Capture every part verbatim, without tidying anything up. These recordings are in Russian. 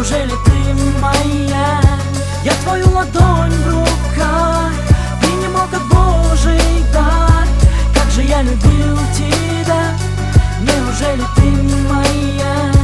Неужели ты моя? Я твою ладонь в руках принимал как Божий дар. Как же я любил тебя, неужели ты моя?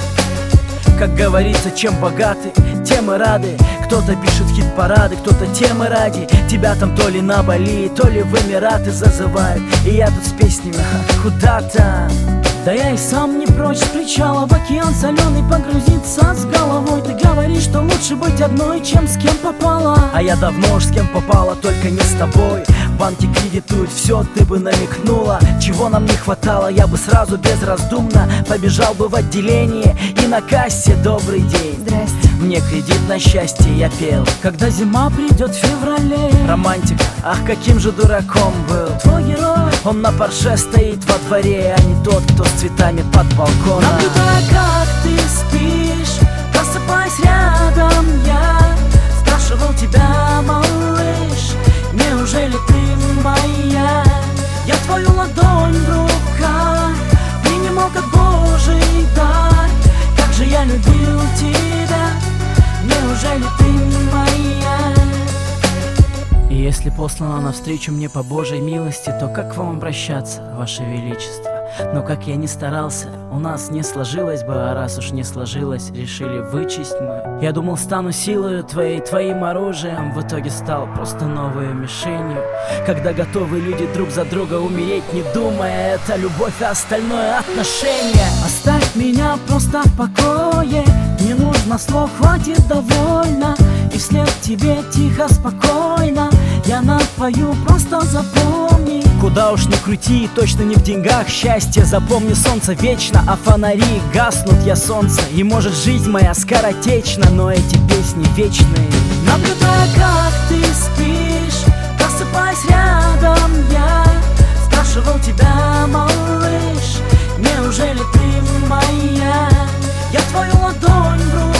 Как говорится, чем богаты, тем и рады. Кто-то пишет хит-парады, кто-то темы ради тебя там то ли на Бали, то ли в Эмираты зазывают. И я тут с песнями куда-то. Да я и сам не прочь с причала в океан соленый погрузиться с головой. Ты говоришь, что лучше быть одной, чем с кем попала. А я давно уж с кем попала, только не с тобой. Банки кредитуют все, ты бы намекнула. Чего нам не хватало, я бы сразу безраздумно побежал бы в отделение и на кассе добрый день. Здрасте. Мне кредит на счастье я пел. Когда зима придет в феврале. Романтика, ах, каким же дураком был твой герой. Он на Порше стоит во дворе, а не тот, кто с цветами под балконом. Наблюдая, как ты спишь, просыпаясь рядом, я спрашивал тебя, малыш, неужели ты моя? Я твою ладонь в руках принимал как Божий дар. Как же я любил тебя, неужели ты моя? И если послана навстречу мне по Божьей милости, то как к вам обращаться, Ваше Величество? Но как я ни старался, у нас не сложилось бы, а раз уж не сложилось, решили вычесть мы. Я думал, стану силою твоей, твоим оружием, в итоге стал просто новой мишенью. Когда готовы люди друг за друга умереть, не думая, это любовь, а остальное отношение. Оставь меня просто в покое, не нужно слов, хватит довольно. И вслед тебе тихо, спокойно я напою, просто запомни. Куда уж ни крути, точно не в деньгах счастье. Запомни, солнце вечно, а фонари гаснут, я солнце. И может жизнь моя скоротечна, но эти песни вечные. Наблюдая, как ты спишь, просыпаясь рядом, я спрашивал тебя, малыш, неужели ты моя? Я твою ладонь в руках